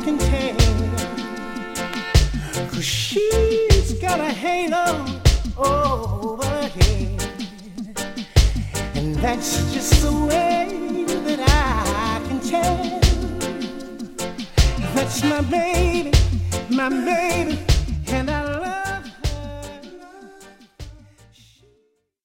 can tell. 'Cause she's got a halo over her head. And that's just the way that I can tell. That's my baby,